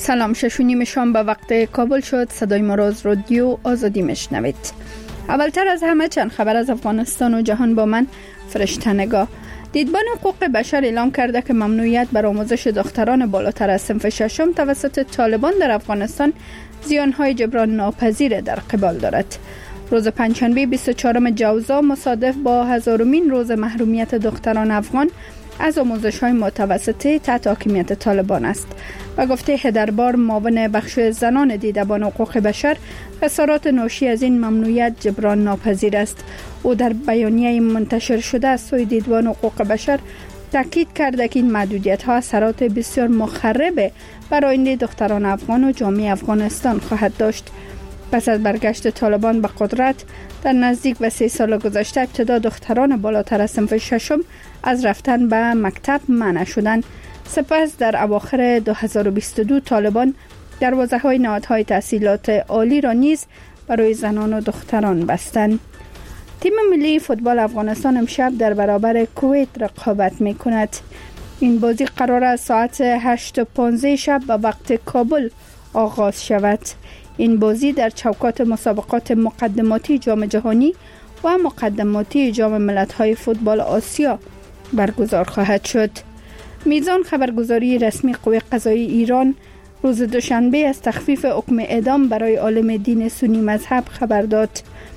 سلام، 6:30 شام به وقت کابل شد. صدای ما را از رادیو آزادی میشنوید. اولتر از همه چند خبر از افغانستان و جهان با من فرشته نگاه. دیدبان حقوق بشر اعلام کرده که ممنوعیت بر آموزش دختران بالاتر از صنف ششم توسط طالبان در افغانستان زیانهای جبران ناپذیر در قبال دارد. روز پنجشنبه 24 جوزا مصادف با 1000مین روز محرومیت دختران افغان از آموزش‌های متوسطه تحت حاکمیت طالبان است. و گفته هدربار معاون بخش زنان دیدبان حقوق بشر، خسارات ناشی از این ممنوعیت جبران ناپذیر است. او در بیانیه منتشر شده از سوی دیدبان حقوق بشر تاکید کرده که این محدودیت‌ها اثرات بسیار مخرب بر آینده دختران افغان و جامعه افغانستان خواهد داشت. پس از برگشت طالبان به قدرت در نزدیک به 3 سال گذشته ابتدا دختران بالاتر از صنف ششم از رفتن به مکتب منع شدند. سپس در اواخر 2022 طالبان دروازه‌های نهادهای تحصیلات عالی را نیز برای زنان و دختران بستند. تیم ملی فوتبال افغانستان امشب در برابر کویت رقابت می‌کند. این بازی قرار است ساعت 8:15 شب به وقت کابل آغاز شود. این بازی در چوکات مسابقات مقدماتی جام جهانی و مقدماتی جام ملت‌های فوتبال آسیا برگزار خواهد شد. میزان خبرگزاری رسمی قوه قضایی ایران روز دوشنبه از تخفیف حکم اعدام برای عالم دین سنی مذهب خبر داد.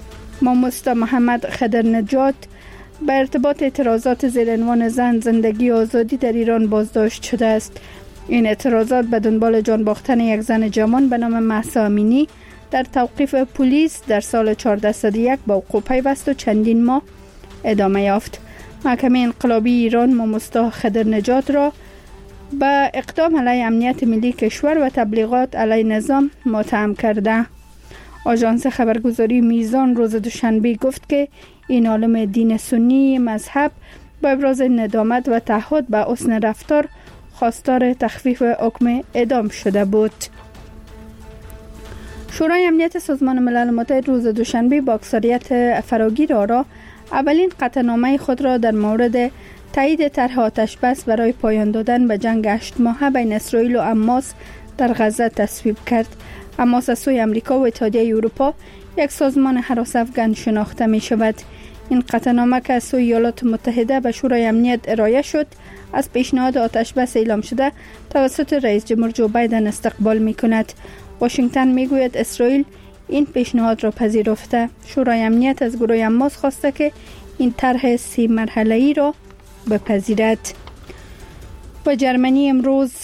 ماموستا محمد خدرنجات به ارتباط اعتراضات زیر عنوان زن، زندگی و آزادی در ایران بازداشت شده است. این اعتراضات به دنبال جان باختن یک زن جوان به نام مهسا امینی در توقیف پلیس در سال 1401 با وقوع پیوست و چندین ماه ادامه یافت. محکمه انقلابی ایران ماموستا خدرنجات را به اقدام علیه امنیت ملی کشور و تبلیغات علیه نظام متهم کرده. آژانس خبرگزاری میزان روز دوشنبه گفت که این عالم دین سنی مذهب با ابراز ندامت و تعهد به حسن رفتار خواستار تخفیف حکم اعدام شده بود. شورای امنیت سازمان ملل متحد روز دوشنبه با اکثریت فراگیر آرا اولین قطعنامه خود را در مورد تایید طرح آتش بس برای پایان دادن به جنگ 8 ماهه بین اسرائیل و حماس در غزه تصویب کرد. حماس از سوی امریکا و اتحادیه اروپا یک سازمان هراس افغان شناخته می شود. این قطعنامه که از سوی ایالات متحده به شورای امنیت ارائه شد از پیشنهاد آتش بس اعلام شده توسط رئیس جمهور جو بایدن استقبال می کند. واشنگتن می گوید اسرائیل این پیشنهاد را پذیرفته. شورای امنیت از گروه حماس خواسته که این طرح 3 مرحله‌ای را بپذیرد. و جرمنی امروز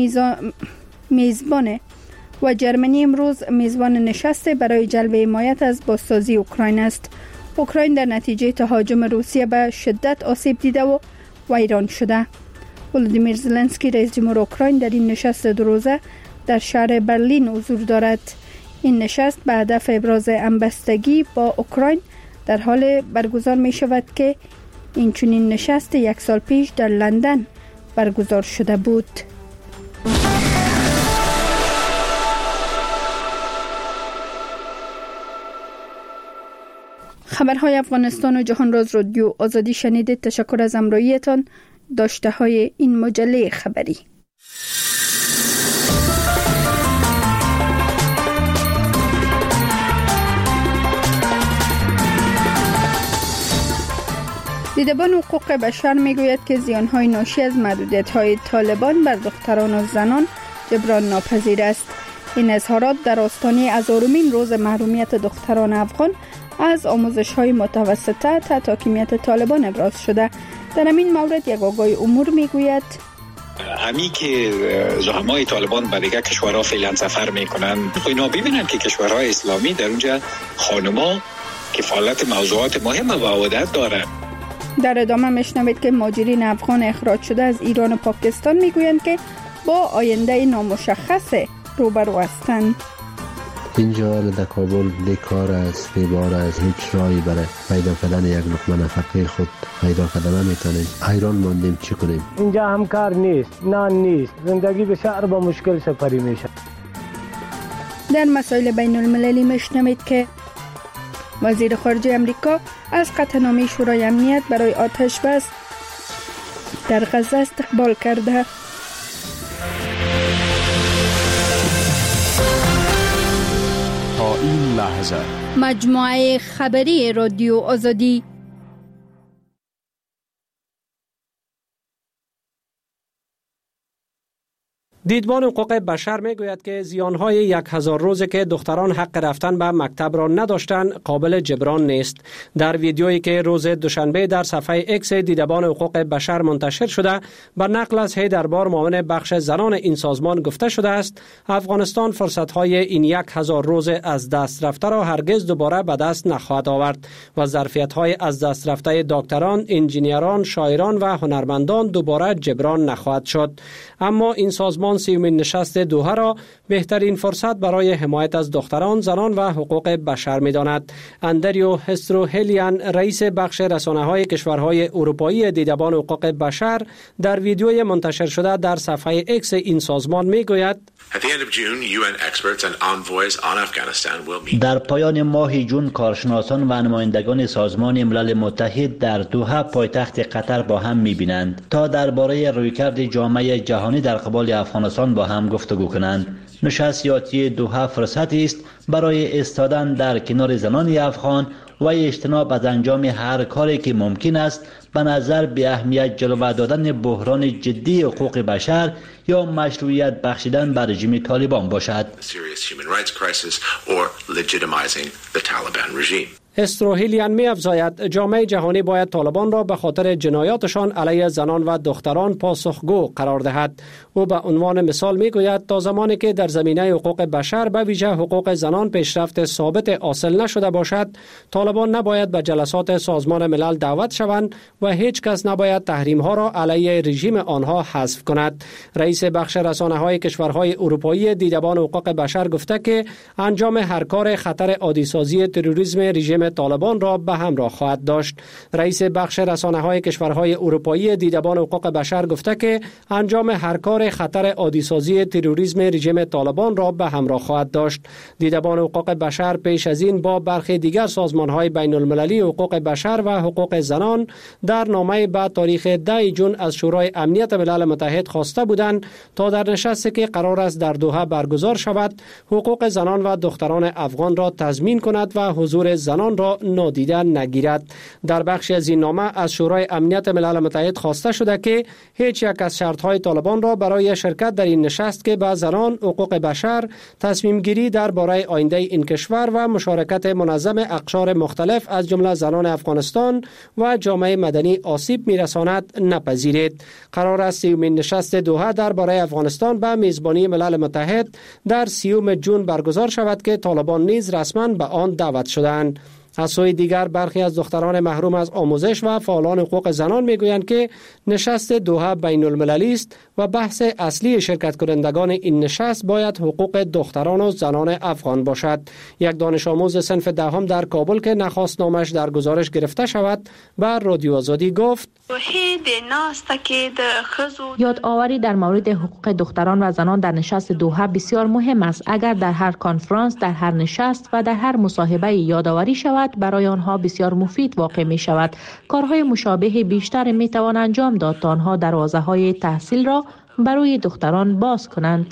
میزبان نشست برای جلب حمایت از بازسازی اوکراین است. اوکراین در نتیجه تهاجم روسیه به شدت آسیب دیده و ویران شده. ولودیمیر زلنسکی رئیس جمهور اوکراین در این نشست 2 روزه در شهر برلین حضور دارد. این نشست به هدف ابراز همبستگی با اوکراین در حال برگزار می شود که این چنین نشست 1 سال پیش در لندن برگزار شده بود. خبرهای افغانستان و جهان را از رادیو آزادی شنیدید. تشکر از همراهیتان. داشته های این مجله خبری. دیدبان حقوق بشر میگوید که زیانهای ناشی از محدودیت‌های طالبان بر دختران و زنان جبران ناپذیر است. این اظهارات در آستانه 1000مین روز محرومیت دختران افغان از آموزش‌های متوسطه تحت حاکمیت طالبان ابراز شده. در همین مورد یک آگاه امور میگوید همی که زعمای طالبان به دیگه کشورها فعلا سفر میکنن، اینا ببینن که کشورهای اسلامی در اونجا خانما کفالت موضوعات مهم و عادت دارن. در ادامه میشنوید که مهاجرین افغان اخراج شده از ایران و پاکستان میگویند که با آینده نامشخص روبرو هستند. اینجا در کابل بیکار است، بیمار است، هیچ راهی برای پیدا کردن یک لقمه نفقه خود پیدا کردن نمیتونیم. حیران ماندیم چی کنیم. اینجا هم کار نیست، نان نیست، زندگی بسیار با مشکل سپری میشه. در مسائل بین المللی میشنوید که وزیر خارجه امریکا از قطعنامه شورای امنیت برای آتش بس در غزه استقبال کرده. این لحظه مجموعه خبری رادیو آزادی. دیدبان حقوق بشر میگوید که زیانهای 1000 روزه که دختران حق رفتن به مکتب را نداشتند قابل جبران نیست. در ویدیویی که روز دوشنبه در صفحه اکس دیدبان حقوق بشر منتشر شده، به نقل از حیدربار معاون بخش زنان این سازمان گفته شده است افغانستان فرصتهای این 1000 روز از دست رفته را هرگز دوباره به دست نخواهد آورد و ظرفیت‌های از دست رفته دکتران، انجینیران، شاعران و هنرمندان دوباره جبران نخواهد شد. اما این سازمان 30مین نشست دوحه را بهترین فرصت برای حمایت از دختران، زنان و حقوق بشر می‌داند. اندریو هستروهلیان، رئیس بخش رسانه‌های کشورهای اروپایی دیدبان حقوق بشر، در ویدیوی منتشر شده در صفحه اکس این سازمان می‌گوید در پایان ماه جون کارشناسان و نمایندگان سازمان ملل متحد در دوحه پایتخت قطر با هم می‌بینند تا درباره رویکرد جامعه جهانی در قبال افغانستان با هم گفتگو کنند. نشست یاتی دوحه فرصتی است برای ایستادن در کنار زنان افغان و اجتناب از انجام هر کاری که ممکن است به نظر به اهمیت جلوه دادن بحران جدی حقوق بشر یا مشروعیت بخشیدن به رژیم طالبان باشد. استروهیلیان می افزاید جامعه جهانی باید طالبان را به خاطر جنایاتشان علیه زنان و دختران پاسخگو قرار دهد. او به عنوان مثال می گوید تا زمانی که در زمینه حقوق بشر به ویژه حقوق زنان پیشرفت ثابت حاصل نشده باشد، طالبان نباید به جلسات سازمان ملل دعوت شوند و هیچ کس نباید تحریم ها را علیه رژیم آنها حذف کند. رئیس بخش رسانه‌های کشورهای اروپایی دیدبان حقوق بشر گفته که انجام هر کار خطر عادی‌سازی تروریسم رژیم طالبان را به همراه خواهد داشت. رئیس بخش رسانه‌های کشورهای اروپایی دیدبان حقوق بشر گفته که انجام هر کار خطر عادی‌سازی تروریسم رژیم طالبان را به همراه خواهد داشت. دیدبان حقوق بشر پیش از این با برخی دیگر سازمان‌های بین‌المللی حقوق بشر و حقوق زنان در نامه به تاریخ 10 جون از شورای امنیت ملل متحد خواسته بودند تا در نشستی که قرار است در دوحه برگزار شود، حقوق زنان و دختران افغان را تضمین کند و حضور زنان را نادیده نگیرد. در بخشی از این نامه از شورای امنیت ملل متحد خواسته شده که هیچ یک از شرط‌های طالبان را برای شرکت در این نشست که به زنان، حقوق بشر، تصمیم گیری درباره آینده این کشور و مشارکت منظم اقشار مختلف از جمله زنان افغانستان و جامعه مدنی آسیب می‌رساند نپذیرید. قرار است 30مین نشست دوحه درباره افغانستان به میزبانی ملل متحد در 30 جون برگزار شود که طالبان نیز رسما به آن دعوت شدند. از سوی دیگر برخی از دختران محروم از آموزش و فعالان حقوق زنان میگویند که نشست دوحه بین المللی است و بحث اصلی شرکت کنندگان این نشست باید حقوق دختران و زنان افغان باشد. یک دانش آموز صنف دهم در کابل که نخواست نامش در گزارش گرفته شود بر رادیو آزادی گفت یادآوری در مورد حقوق دختران و زنان در نشست دوحه بسیار مهم است. اگر در هر کنفرانس، در هر نشست و در هر مصاحبه یادآوری شود برای آنها بسیار مفید واقع می شود. کارهای مشابه بیشتر می توان انجام داد تا آنها دروازه‌های تحصیل را برای دختران باز کنند.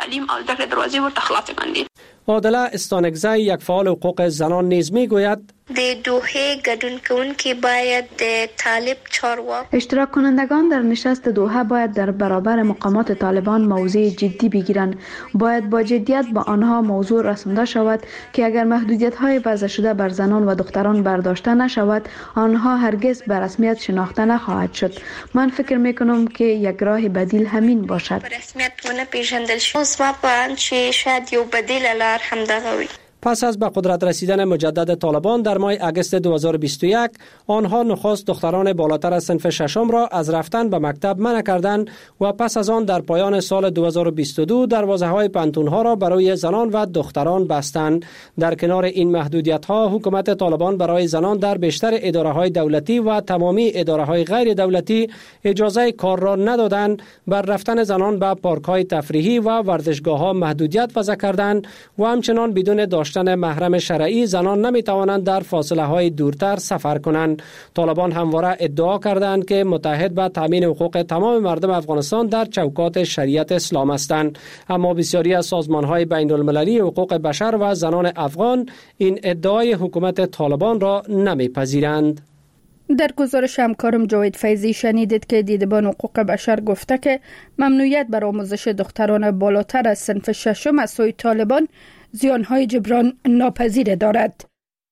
عادله استانکزی، یک فعال حقوق زنان نیز می گوید د دوحه ګډونکوونکي باید د طالب چارواک اشتراک کنندگان در نشست دوحه باید در برابر مقامات طالبان موضع جدی بگیرند. باید با جدیت با آنها موضوع رسانده شود که اگر محدودیت‌های وضع شده بر زنان و دختران برداشته نشود، آنها هرگز به رسمیت شناخته نخواهد شد. من فکر می‌کنم که یک راه بدیل همین باشد. به رسمیت ونپېژندل شي. اوس ما په چې شاید یو بدیل لار همدغه وي. پس از به قدرت رسیدن مجدد طالبان در ماه اگست 2021 آنها نخست دختران بالاتر از صنف ششم را از رفتن به مکتب منع کردند و پس از آن در پایان سال 2022 دروازه‌های پانتون‌ها را برای زنان و دختران بستند. در کنار این محدودیت‌ها حکومت طالبان برای زنان در بیشتر اداره‌های دولتی و تمامی اداره‌های غیر دولتی اجازه کار را ندادند. بر رفتن زنان به پارک‌های تفریحی و ورزشگاه‌ها محدودیت وضع کردند و همچنان بدون داشتن محرم شرعی زنان نمی توانند در فاصله های دورتر سفر کنند. طالبان همواره ادعا کردند که متحد به تامین حقوق تمام مردم افغانستان در چوکات شریعت اسلام هستند، اما بسیاری از سازمان های بین المللی حقوق بشر و زنان افغان این ادعای حکومت طالبان را نمیپذیرند. در گزارش همکارم جاوید فیضی شنیدید که دیدبان حقوق بشر گفته که ممنوعیت بر آموزش دختران بالاتر از صنف ششم از سوی طالبان زیانهای جبران ناپذیر دارد.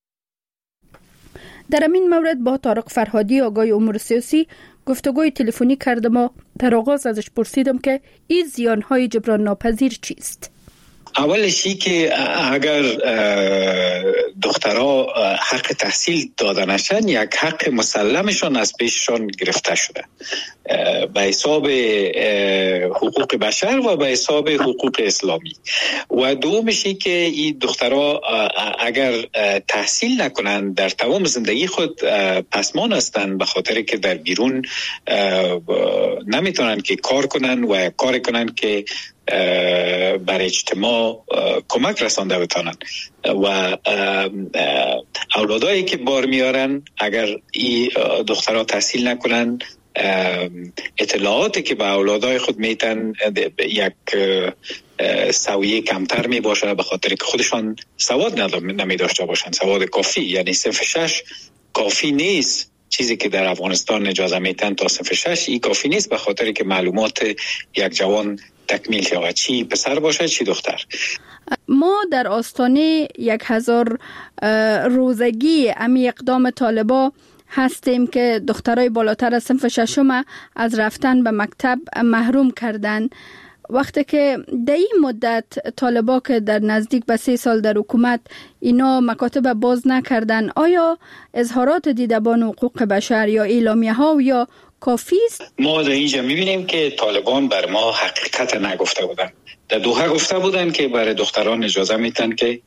در این مورد با طارق فرهادی آگای امور سیاسی گفتگوی تلفنی کردم و در آغاز ازش پرسیدم که این زیانهای جبران ناپذیر چیست؟ اولشی که اگر دخترها حق تحصیل داده نشن، یک حق مسلمشان از پیششان گرفته شده به حساب حقوق بشر و به حساب حقوق اسلامی. و دومشی که این دخترها اگر تحصیل نکنن در تمام زندگی خود پسمان هستند، به خاطر که در بیرون نمیتونن که کار کنن و کار کنن که بر اجتماع کمک رسانده بتانن و اولادایی که بار میارن اگر این دخترها تحصیل نکنن، اطلاعاتی که به اولادای خود میتن یک سویه کمتر می باشه، به خاطر که خودشان سواد نمی داشته باشن، سواد کافی، یعنی صنف 6 کافی نیست. چیزی که در افغانستان اجازه میتن تا صنف 6 این کافی نیست، به خاطر که معلومات یک جوان تکمیل شود، چی پسر باشه چی دختر. ما در آستانه 1000 روزگی امی اقدام طالبا هستیم که دخترای بالاتر از صنف ششم از رفتن به مکتب محروم کردن. وقتی که در این مدت طالبا که در نزدیک به 3 سال در حکومت اینا مکاتب باز نکردن، آیا اظهارات دیدبان حقوق بشر یا اعلامیه ها یا کافی است؟ ما در اینجا میبینیم که طالبان بر ما حقیقت نگفته بودن. در دوحه گفته بودن که برای دختران اجازه میتن که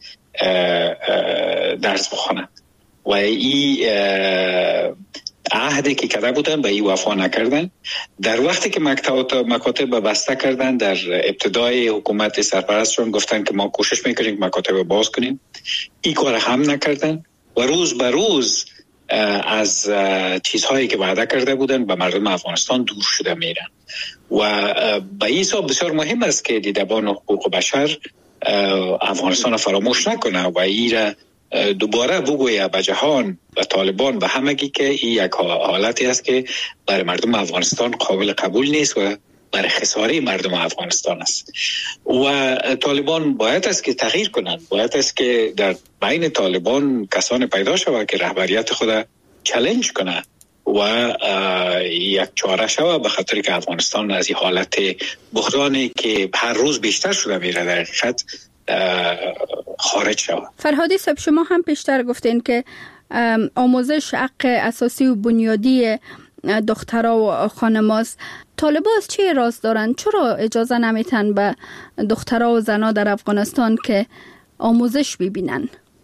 درس بخونن و این عهدی که کرده بودن به این وفا نکردن. در وقتی که مکاتب بسته کردن، در ابتدای حکومت سرپرستشون گفتن که ما کوشش میکنیم مکاتب باز کنیم، این کار هم نکردن و روز به روز از چیزهایی که وعده کرده بودن به مردم افغانستان دور شده میرن. و به این حساب بسیار مهم است که دیدبان حقوق بشر افغانستان فراموش نکنه و این دوباره بگویه به جهان و طالبان و همگی که این یک حالتی است که برای مردم افغانستان قابل قبول نیست و برای خساره مردم افغانستان است. و طالبان باید است که تغییر کنند، باید است که در بین طالبان کسان پیدا شود که رهبریت خود چالش کنه و یک چاره شود، به خاطر که افغانستان از این حالت بحرانی که هر روز بیشتر شده میره در حقیقت خارج شود. فرهادی صاحب، شما هم پیشتر گفتین که آموزش حق اساسی و بنیادی دخترها و خانماست. طالبان از چه راز دارن؟ چرا اجازه نمیتن به دخترها و زنها در افغانستان که آموزش ببینن؟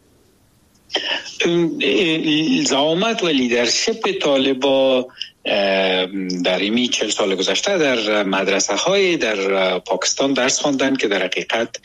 زعامت و لیدرشپ طالبا در این 40 سال گذشته در مدرسه های در پاکستان درس خواندن که در حقیقت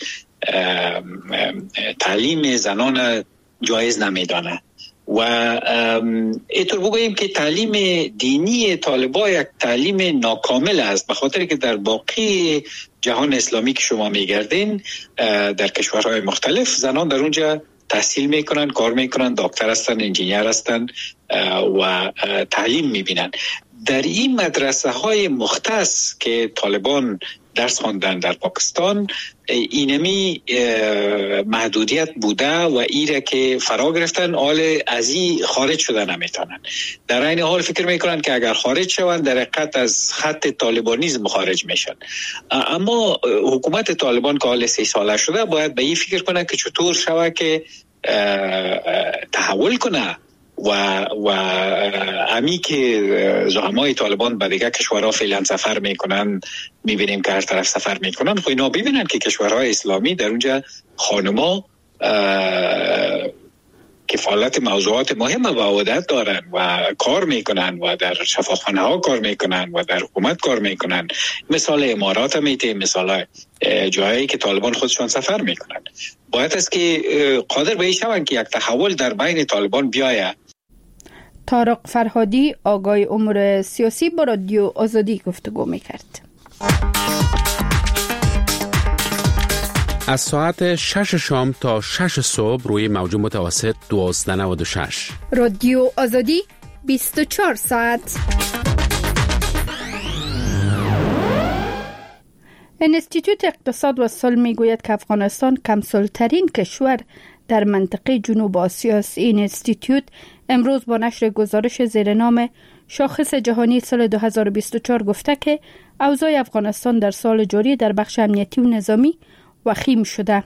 تعلیم زنان جایز نمیدانه و اینطور بگوییم که تعلیم دینی طالبا یک تعلیم ناکامل است، به خاطر که در باقی جهان اسلامی که شما میگردین در کشورهای مختلف زنان در اونجا تحصیل میکنن، کار میکنن، دکتر هستن، انجینیر هستن و تعلیم میبینن. در این مدرسه های مختص که طالبان درس خواندن در پاکستان اینمی محدودیت بوده و ایره که فرا گرفتن، حال از این خارج شدن نمیتونن. در این حال فکر میکنن که اگر خارج شوند در حقیقت از خط طالبانیزم خارج میشن. اما حکومت طالبان که حال 3 ساله شده باید به این فکر کنه که چطور شوه که تحول کنه و امی که زعمای طالبان به دیگه کشورها فعلا سفر میکنن، میبینیم که هر طرف سفر میکنن، خب اینا ببینن که کشورهای اسلامی در اونجا خانما کفالت موضوعات مهم و عادت دارن و کار میکنن و در شفاخانه ها کار میکنن و در حکومت کار میکنن. مثال امارات هم میته، مثال جایی که طالبان خودشان سفر میکنن. باید است که قادر به این شوند که یک تحول در بین طالبان بیاید. طارق فرهادی آگای امور سیاسی با رادیو آزادی گفتگو میکرد. از ساعت 6 شام تا 6 صبح روی موج متوسط 1296 رادیو آزادی 24 ساعت. انستیتوت اقتصاد و صلح میگوید که افغانستان کم‌صلح‌ترین کشور در منطقه جنوب آسیا است. این انستیتوت امروز با نشر گزارش زیر نام شاخص جهانی سال 2024 گفته که اوضاع افغانستان در سال جاری در بخش امنیتی و نظامی وخیم شده.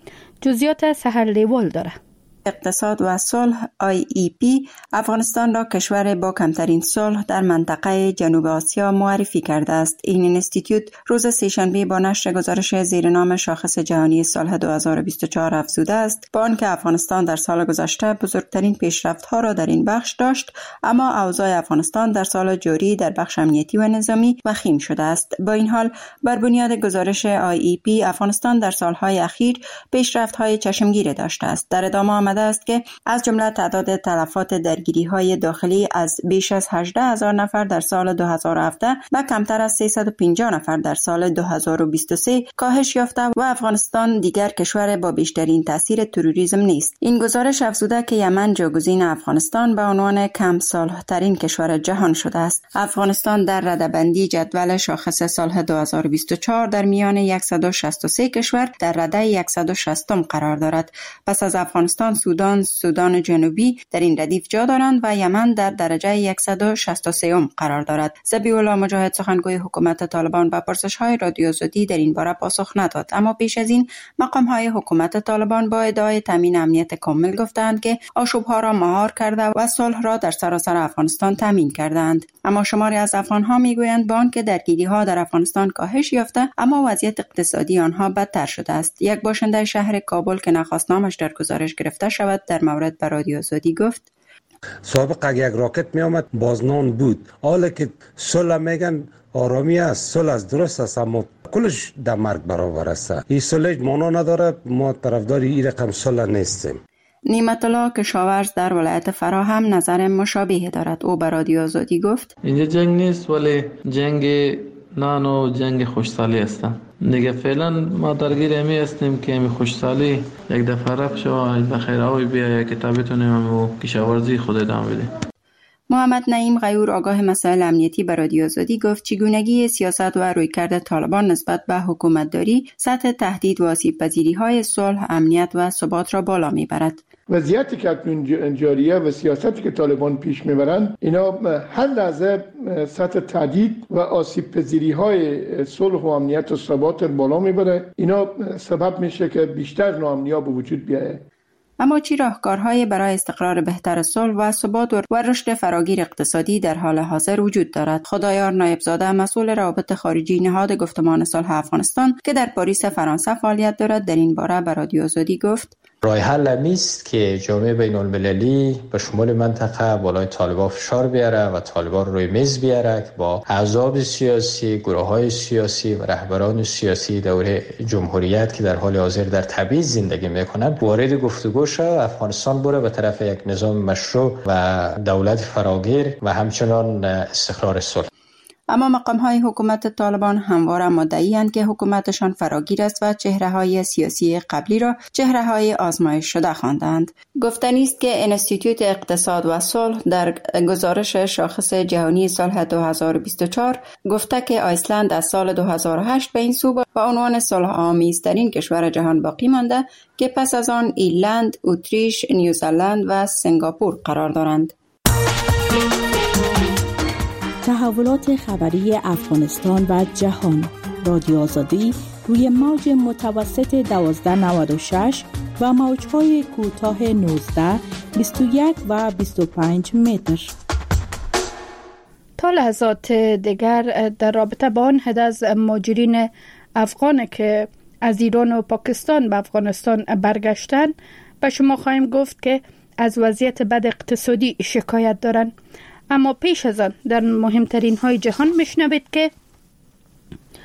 جزئیات سحر لیوال داره. اقتصاد و صلح IEP افغانستان را کشور با کمترین صلح در منطقه جنوب آسیا معرفی کرده است. این اینستیتوت روز سه‌شنبه با نشر گزارش زیر نام شاخص جهانی صلح 2024 افزوده است با آنکه افغانستان در سال گذشته بزرگترین پیشرفت‌ها را در این بخش داشت، اما اوضاع افغانستان در سال جاری در بخش امنیتی و نظامی وخیم شده است. با این حال بر بنیاد گزارش IEP افغانستان در سالهای اخیر پیشرفت‌های چشمگیر داشته است. در ادامه است که از جمله تعداد تلفات درگیری‌های داخلی از بیش از 18,000 نفر در سال 2017 به کمتر از 350 نفر در سال 2023 کاهش یافته و افغانستان دیگر کشور با بیشترین تاثیر تروریسم نیست. این گزارش افزوده که یمن جاگزین افغانستان به عنوان کم صلح‌ترین کشور جهان شده است. افغانستان در رده‌بندی جدول شاخص سال 2024 در میان 163 کشور در رده 160م قرار دارد. پس از افغانستان سودان جنوبی در این ردیف جا دارند و یمن در درجه 163م قرار دارد. ذبیح الله مجاهد سخنگوی حکومت طالبان به پرسش‌های رادیو آزادی در این باره پاسخ نداد، اما پیش از این مقام‌های حکومت طالبان با ادعای تامین امنیت کامل گفتند که آشوب‌ها را مهار کرده و صلح را در سراسر افغانستان تامین کردند. اما شماری از افغان‌ها میگویند با آنکه درگیری‌ها در افغانستان کاهش یافته، اما وضعیت اقتصادی آنها بدتر شده است. یک باشنده شهر کابل که نخواست نامش در گزارش گرفته شود در مورد به رادیو آزادی گفت: سابقا یک راکت می آمد بازنان بود، حالا که صلح میگن آرامی است، صلح است، درست است، اما کلش در مرگ برابر است. این صلح معنا نداره، ما طرفدار این رقم صلح نیستیم. نعمت الله کشاورز در ولایت فرا هم نظر مشابه دارد. او به رادیو آزادی گفت: اینجا جنگ نیست، ولی جنگ نان و جنگ خوشحالی است. دیگه فعلا ما درگیر امی هستیم که امی خوشحالی یک دفعه رفت شو بخیر آوی بیا که تا بتونیم و کشاورزی خود ادامه بدیم. محمد نعیم غیور آگاه مسائل امنیتی به رادیو آزادی گفت چگونگی سیاست و رویکرد طالبان نسبت به حکومتداری سطح تهدید و آسیب‌پذیری‌های صلح، امنیت و ثبات را بالا می‌برد. وضعیتی که اکنون جاریه و سیاستی که طالبان پیش میبرند، اینا هر لحظه سطح تهدید و آسیب‌پذیری‌های صلح و امنیت و ثبات بالا میبره. اینا سبب میشه که بیشتر ناامنی‌ها به وجود بیاید. اما چی راهکارهای برای استقرار بهتر صلح و ثبات و رشد فراگیر اقتصادی در حال حاضر وجود دارد؟ خدایار نایبزاده مسئول روابط خارجی نهاد گفتمان صلح افغانستان که در پاریس فرانسه فعالیت دارد در این باره به رادیو آزادی گفت: راه حل نیست که جامعه بین المللی به شمول منطقه بالای طالبان فشار بیاره و طالبان روی میز بیاره که با احزاب سیاسی، گروه‌های سیاسی و رهبران سیاسی دوره جمهوریت که در حال حاضر در تبعیض زندگی میکنند وارد گفتگو شد، افغانستان بره به طرف یک نظام مشروع و دولت فراگیر و همچنان استقرار صلح. اما مقام‌های حکومت طالبان همواره مدعی‌اند که حکومتشان فراگیر است و چهره‌های سیاسی قبلی را چهره‌های آزمایش شده خواندند. گفتنی است که انستیتوت اقتصاد و صلح در گزارش شاخص جهانی سال 2024 گفته که آیسلند از سال 2008 به این سو به عنوان صلح‌آمیزترین کشور جهان باقی مانده که پس از آن ایرلند، اتریش، نیوزلند و سنگاپور قرار دارند. تحولات خبری افغانستان و جهان. رادیو آزادی روی موج متوسط 1296 و موج‌های کوتاه 19، 21 و 25 متر. تا لحظات دیگر در رابطه با آن حد از مهاجرین افغان که از ایران و پاکستان به افغانستان برگشتن به شما خواهیم گفت که از وضعیت بد اقتصادی شکایت دارند. اما پیش از آن در مهمترین های جهان میشنوید که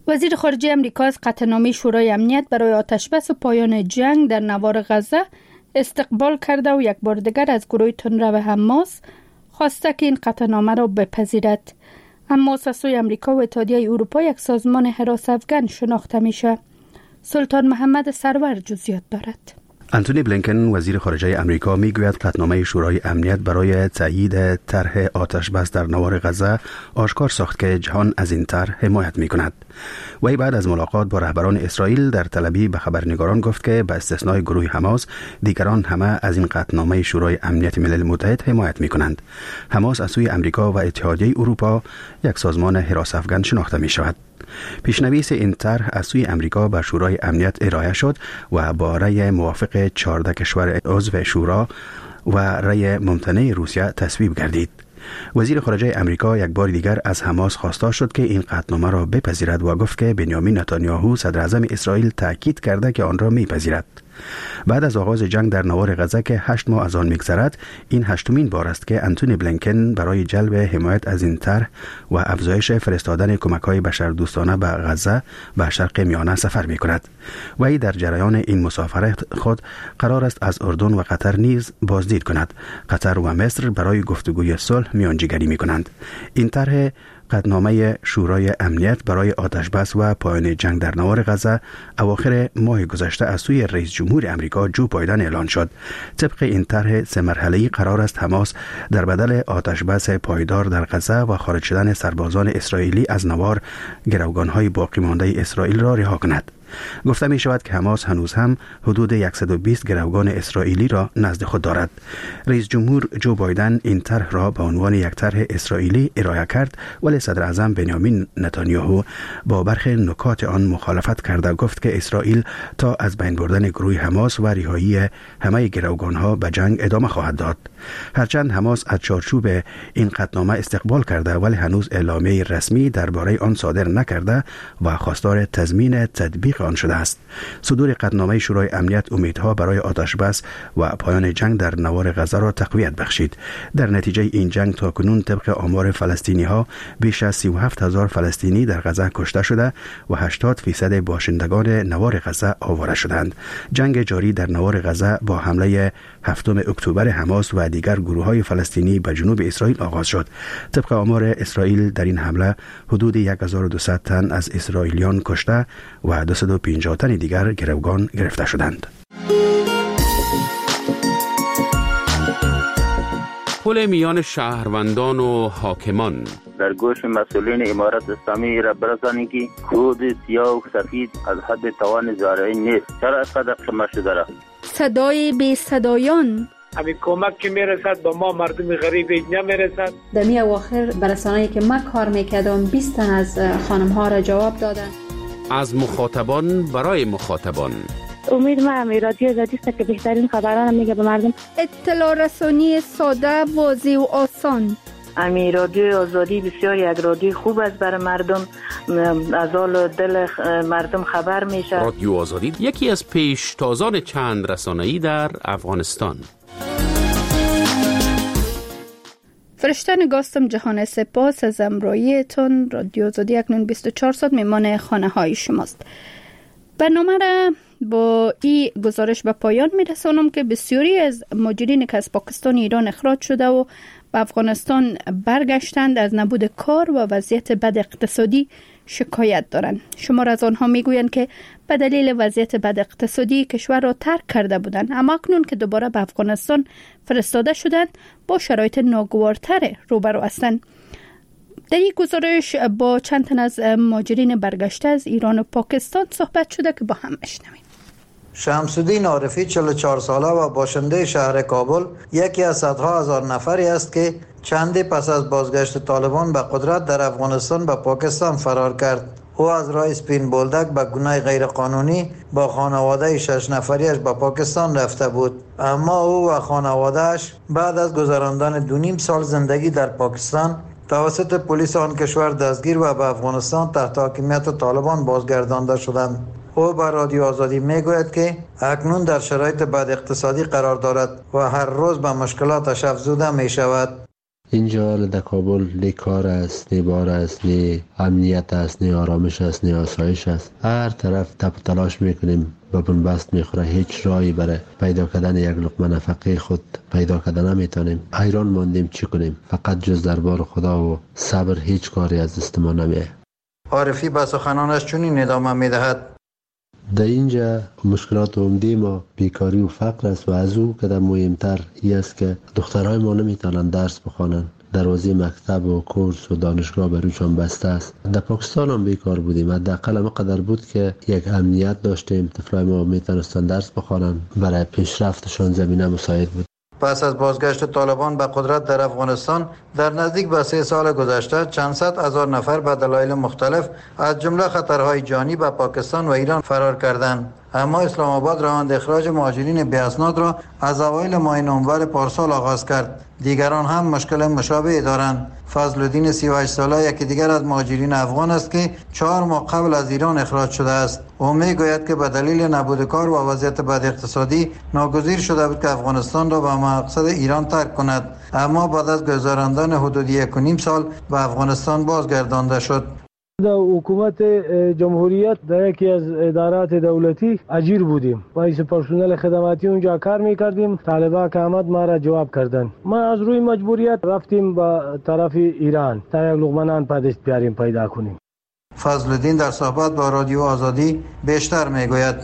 وزیر خارجه امریکا از قطعنامه شورای امنیت برای آتشبس و پایان جنگ در نوار غزه استقبال کرده و یک بار دیگر از گروه تندرو حماس خواسته که این قطعنامه را بپذیرد. حماس از سوی امریکا و اتحادیه اروپا یک سازمان حراس افغان شناخته میشه. سلطان محمد سرور جزئیات دارد. انتونی بلینکن وزیر خارجه امریکا میگوید قطعنامه شورای امنیت برای تایید طرح آتشبس در نوار غزه آشکار ساخت که جهان از این طرح حمایت میکند. وی بعد از ملاقات با رهبران اسرائیل در تل به خبرنگاران گفت که به استثنای گروه حماس دیگران همه از این قطعنامه شورای امنیت ملل متحد حمایت میکنند. حماس از سوی امریکا و اتحادیه اروپا یک سازمان حراس افغان شناخته می شود. پیشنویس این طرح از سوی امریکا به شورای امنیت ارائه شد و با رأی موافق 14 کشور عضو شورا و رأی ممتنع روسیه تصویب گردید. وزیر خارجه امریکا یک بار دیگر از حماس خواسته شد که این قطعنامه را بپذیرد و گفت که بنیامین نتانیاهو صدر اعظم اسرائیل تاکید کرده که آن را میپذیرد. بعد از آغاز جنگ در نوار غزه که 8 ماه از آن میگذرد، این 8مین بار است که انتونی بلینکن برای جلب حمایت از این طرح و افزایش فرستادن کمک‌های بشردوستانه به غزه به شرق میانه سفر می‌کند. وی در جریان این مسافرت خود قرار است از اردن و قطر نیز بازدید کند. قطر و مصر برای گفتگوی صلح میانجیگری می‌کنند. این طرح قطعنامه شورای امنیت برای آتشبس و پایان جنگ در نوار غزه اواخر ماه گذشته از سوی رئیس جمهور امریکا جو بایدن اعلان شد. طبق این طرح 3 مرحله‌ای قرار است حماس در بدل آتشبس پایدار در غزه و خارج شدن سربازان اسرائیلی از نوار گروگان‌های باقی مانده اسرائیل را رها کند. گفته می شود که حماس هنوز هم حدود 120 گروگان اسرائیلی را نزد خود دارد. رئیس جمهور جو بایدن این طرح را به عنوان یک طرح اسرائیلی ارائه کرد، ولی صدر اعظم بنیامین نتانیاهو با برخی نکات آن مخالفت کرده گفت که اسرائیل تا از بین بردن گروه حماس و رهایی همه گروگانها به جنگ ادامه خواهد داد. هرچند حماس از چارچوب این قطعنامه استقبال کرده، ولی هنوز اعلامیه رسمی درباره آن صادر نکرده و خواستار تضمین تطبیق آن شده است. صدور قطعنامه شورای امنیت امیدها برای آتشبس و پایان جنگ در نوار غزه را تقویت بخشید. در نتیجه این جنگ تاکنون طبق آمار فلسطینی ها بیش از 37,000 فلسطینی در غزه کشته شده و 80% باشندگان نوار غزه آواره شدند. جنگ جاری در نوار غزه با حمله 7 اکتبر حماس و دیگر گروه‌های فلسطینی به جنوب اسرائیل آغاز شد. طبق آمار اسرائیل در این حمله حدود 1200 تن از اسرائیلیان کشته و 250 تن دیگر گروگان گرفته شدند. پل میان شهروندان و حاکمان در گوش مسئولین امارت اسلامی را برسانید که کود سیاه و سفید از حد توان زارعی نیست. چرا از قدر شما شده را؟ صدای بی صدایان همین کمک که میرسد به ما مردم غریب نمیرسد. در می اواخر برسانه‌ای که من کار میکردم 20 تن از خانم ها را جواب دادن. از مخاطبان برای مخاطبان. امید ما هم رادیو آزادی است که بهترین خبران میگه به مردم. اطلاع رسانی ساده، واضح و آسان. امی رادیو آزادی بسیار یک رادیو خوب است برای مردم، از حال دل مردم خبر میشه. رادیو آزادی یکی از پیشتازان چند رسانه‌ای در افغانستان. فرشته نگاستم جهان سپاس از امراییتون. رادیو آزادی اکنون 24 ساعت میمان خانه های شماست. برنامه را با این گزارش به پایان میرسانم که بسیاری از مهاجرین که از پاکستان ایران اخراج شده و به افغانستان برگشتند از نبود کار و وضعیت بد اقتصادی شکایت دارند. شمار از آنها میگویند که به دلیل وضعیت بد اقتصادی کشور را ترک کرده بودند، اما اکنون که دوباره به افغانستان فرستاده شدند با شرایط ناگوارتر روبرو هستند. در این گزارش با چند تن از مهاجرین برگشته از ایران و پاکستان صحبت شده که با هم بشنویم. شمس‌الدین عارفی 44 ساله و باشنده شهر کابل یکی از صدها هزار نفری است که چندی پس از بازگشت طالبان به قدرت در افغانستان به پاکستان فرار کرد. او از راه سپین بولدک به گونه غیرقانونی با خانواده 6 نفریش به پاکستان رفته بود، اما او و خانواده‌اش بعد از گذراندن 2.5 سال زندگی در پاکستان توسط پلیس آن کشور دستگیر و به افغانستان تحت حاکمیت طالبان بازگردانده شدند. او به رادیو آزادی میگوید که اکنون در شرایط بد اقتصادی قرار دارد و هر روز به مشکلاتش افزوده می شود. اینجا در کابل نه کار است، نه بار است، نه امنیت است، نه آرامش است، نه آسایش است. هر طرف تپ تلاش میکنیم و بنبست میخوره. هیچ راهی برای پیدا کردن یک لقمه نفقه خود پیدا کردن نمیتونیم. حیران ماندیم چی کنیم. فقط جز دربار خدا و صبر هیچ کاری از دست ما نمیه. عارفی به سخنانش چنین ادامه میدهد: در اینجا مشکلات عمده ما بیکاری و فقر است و از او که مهمتر این است که دخترهای ما نمیتونن درس بخوانند. دروازه مکتب و کورس و دانشگاه برویشان بسته است. در پاکستان هم بیکار بودیم. حداقل ما قدر بود که یک امنیت داشتیم. طفلای ما میتونستن درس بخوانند. برای پیشرفتشان زمینه مساعد بود. پس از بازگشت طالبان به قدرت در افغانستان در نزدیک به 3 سال گذشته چند صد هزار نفر به دلایل مختلف از جمله خطرهای جانی به پاکستان و ایران فرار کردند. اما اسلام آباد روند اخراج مهاجرین بی اسناد را از اوایل ماه نوامبر پارسال آغاز کرد. دیگران هم مشکل مشابهی دارند. فضل الدین 38 ساله یکی دیگر از مهاجرین افغان است که 4 ماه قبل از ایران اخراج شده است. او میگوید که به دلیل نبود کار و وضعیت بد اقتصادی ناگزیر شده بود که افغانستان را به مقصد ایران ترک کند، اما بعد از گذراندن حدود 1.5 سال به افغانستان بازگردانده شد. در حکومت جمهوریت در یکی از ادارات دولتی اجیر بودیم. وایس پرسنل خدماتی اونجا کار میکردیم. طالبا که آمد ما را جواب کردن. ما از روی مجبوریت رفتیم به طرف ایران تا یک لقمه نان پدست بیاریم پیدا کنیم. فضل الدین در صحبت با رادیو آزادی بیشتر میگوید: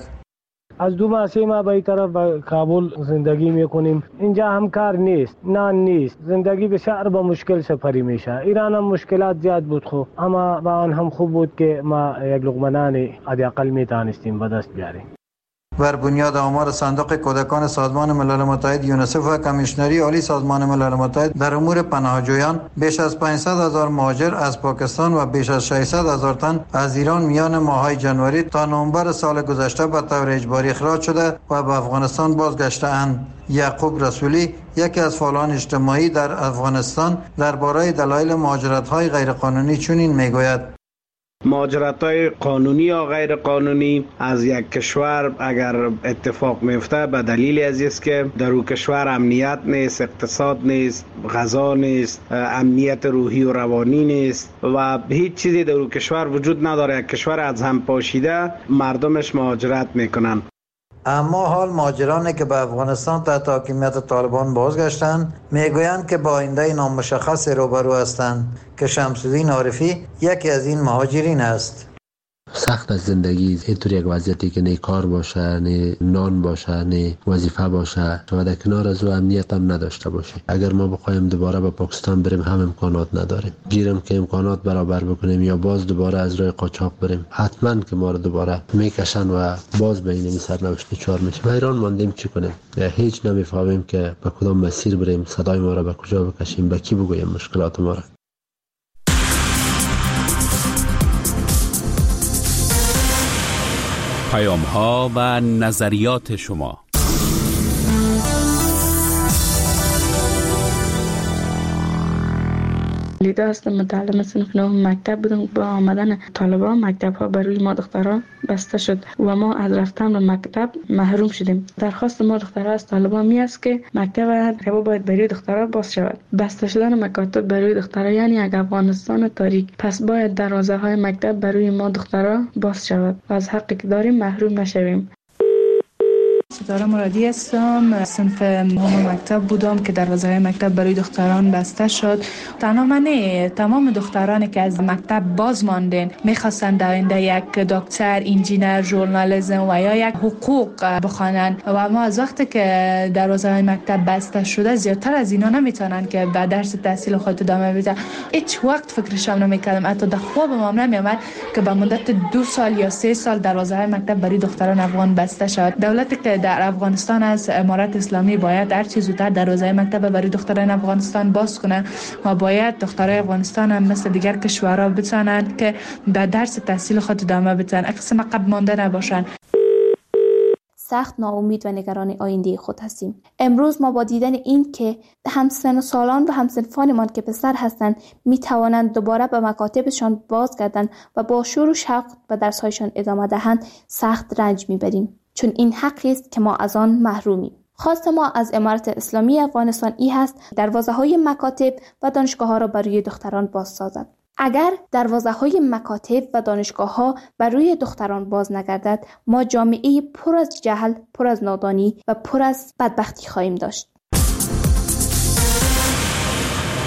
از 2 ماه 3 ماه به این طرف به کابل زندگی میکنیم. اینجا هم کار نیست، نان نیست. زندگی بسیار با مشکل سپری میشه. ایران هم مشکلات زیاد بود خو، اما با آن هم خوب بود که ما یک لقمه نان حداقل میتونستیم به دست بیاریم. بر بنیاد آمار صندوق کودکان سازمان ملل متحد یونیسف و کمیشنری عالی سازمان ملل متحد در امور پناهجویان، بیش از 500,000 مهاجر از پاکستان و بیش از 600,000 تن از ایران میان ماه‌های ژانویه تا نوامبر سال گذشته به طور اجباری اخراج شده و به افغانستان بازگشته‌اند. یعقوب رسولی یکی از فعالان اجتماعی در افغانستان درباره دلایل مهاجرت‌های غیرقانونی چنین میگوید: مهاجرت‌های قانونی یا غیر قانونی از یک کشور اگر اتفاق میفته به دلیل از است که در اون کشور امنیت نیست، اقتصاد نیست، غذا نیست، امنیت روحی و روانی نیست و هیچ چیزی در اون کشور وجود نداره. یک کشور از هم پاشیده، مردمش مهاجرت میکنن. اما حال مهاجرانی که به افغانستان تحت حاکمیت طالبان بازگشتند میگویند که با آینده نامشخص روبرو هستند که شمس الدین عارفی یکی از این مهاجرین است. سخت از زندگی، اینطور یک وضعیتی که نه کار باشه، نه نان باشه، نه وظیفه باشه و در کنار از او امنیت هم نداشته باشه. اگر ما بخوایم دوباره به پاکستان بریم هم امکانات نداریم. گیرم که امکانات برابر بکنیم یا باز دوباره از راه قاچاق بریم، حتما که ما رو دوباره میکشن و باز به این سرنوشت دچار میشیم. حیران ماندیم چی کنیم. هیچ نمیفهمیم که به کدام مسیر بریم، صدای ما رو به کجا بکشیم، به کی بگوییم مشکلات ما رو. پیام‌ها و نظریات شما. لیدا هستم، متعلم صنف 9 مکتب بودم. با آمدن طالبان مکتب ها بر روی ما دختران بسته شد و ما از رفتن به مکتب محروم شدیم. درخواست ما دخترها از طالبان می است که مکتب باید برای دخترها باز شود. بسته شدن مکاتب برای دخترها یعنی یک افغانستان تاریک. پس باید دروازه های مکتب برای ما دخترها باز شود و از حقی که داریم محروم نشویم. ستاره مرادی هستم، صنف 9 مکتب بودم که دروازه مکتب برای دختران بسته شد. تنها من نه، تمام دخترانی که از مکتب باز ماندن میخواستن در آینده یک دکتر، انجینر، ژورنالیسم و یا یک حقوق بخوانن و ما از وقتی که دروازه مکتب بسته شده زیادتر از اینا نمیتونن که به درس تحصیل خود ادامه بدن. هیچ وقت فکرشم نمیکردم، حتی در خوابم هم نمیومد که به مدت 2 سال یا 3 سال دروازه مکتب برای دختران افغان بسته شد. دولتی که در افغانستان از امارت اسلامی باید هر چه زودتر دروازه مکتب برای دختران افغانستان باز کنن و باید دخترای افغانستان هم مثل دیگر کشورها بتونن که به درس تحصیل خود ادامه بدن، اقسم عقب مانده نباشن. سخت ناامید و نگران آینده خود هستیم. امروز ما با دیدن این که همسن و سالان و همسنفانمان که پسر هستند می توانند دوباره به مکاتبشان بازگردند و با شور و شوق به درسهایشان ادامه دهند سخت رنج میبریم، چون این حقی است که ما از آن محرومیم. خواست ما از امارت اسلامی افغانستان ای هست دروازه‌های مکاتب و دانشگاه‌ها را برای دختران باز سازد. اگر دروازه‌های مکاتب و دانشگاه‌ها برای دختران باز نگردد، ما جامعه پر از جهل، پر از نادانی و پر از بدبختی خواهیم داشت.